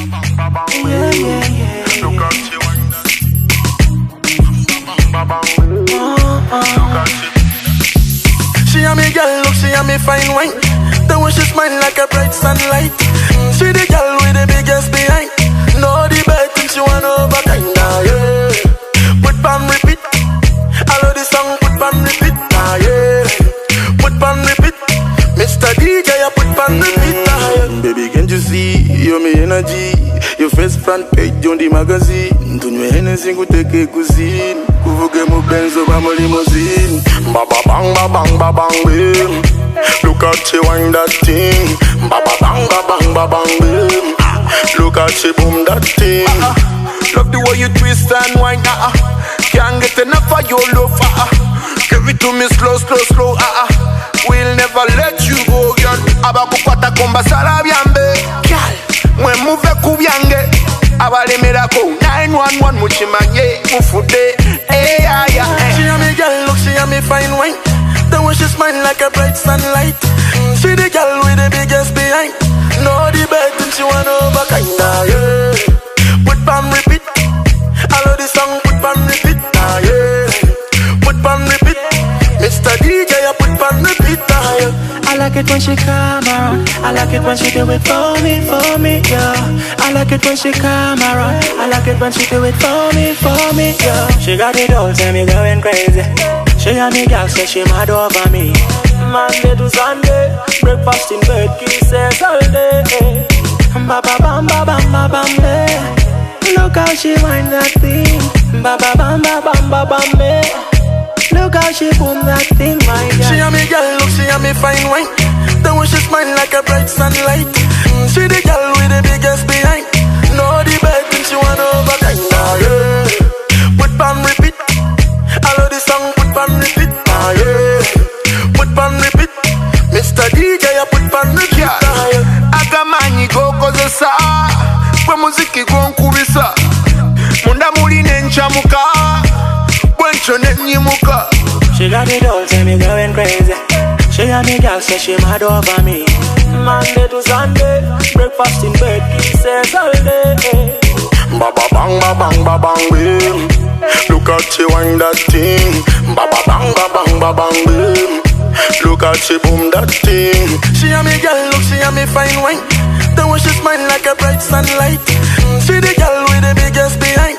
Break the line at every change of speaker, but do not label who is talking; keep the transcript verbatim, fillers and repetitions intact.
Yeah, yeah, yeah.
Look at she wine that. Look at she.
She a me girl, look, she a me fine wine. The way she smile like a bright sunlight. She the girl with the biggest behind. No debate, think she wanna overkind, nah, yeah. Put pan repeat. I love this song, put pan repeat, nah, yeah. Put pan repeat. Mister D J, I put pan repeat, nah, yeah. Baby, can't you see, you're me energy. Your face front page on the magazine. Don't you anything go take a cuisine. Kuvuge mu Benz over my limousine. Ba ba bang ba bang ba bang bim. Look at she wine that thing. Ba ba bang ba bang ba bang bim. Look at she boom that thing. Uh-uh. Love the way you twist and wine. Uh-uh. Can't get enough of your love. Uh-uh. Give it to me slow, slow, slow. Uh-uh. We'll never let you go, girl. Abakukwata komba salabyambe. Girl, mwe move kubyange. Abalemerako nine one one muchimanye mufude. Hey, yeah, yeah. She a me girl, look, she a me fine wine. The way she smile like a bright sunlight. She the girl with the biggest behind. No debate, think she wanna overkind, nah, yeah. Put pan repeat. I love this song, put pan repeat, nah, yeah. Put pan repeat. Mister D J, I put pan repeat, nah, yeah.
I like it when she come around. I like it when she do it for me, for me, yeah. I like it when she come around. I like it when she do it for me, for me, yeah. She got it all, tell me going crazy. She and me girl say she mad over me. Monday to Sunday, breakfast in bed, kisses all day. Ba ba bam ba bam ba bam eh. Look how she wind that thing. Ba ba bam ba bam ba bam eh. Look how she boom that thing, my girl.
She a me girl, look, she a me fine wine. The way she smile like a bright sunlight. She the girl with the biggest behind. No debate, think she wanna overkind, nah, yeah. Put pan repeat. I love this song, put pan repeat, nah, yeah. Put pan repeat. Mister D J, I put pan repeat, nah, yeah.
Agamanyi gokozesa gwe muziki gwonkubisa munda muli nenchamuka bwencho nenyimuka.
She got it all, tell me going crazy. She and me girl say she mad over me. Monday to Sunday, breakfast in bed, kisses all day.
Ba ba bang ba bang ba bang bim. Look at she wine that thing. Ba ba bang ba bang ba bang bim. Look at she boom that thing. She a me girl, look, she a me fine wine. The way she smile like a bright sunlight. She the girl with the biggest behind.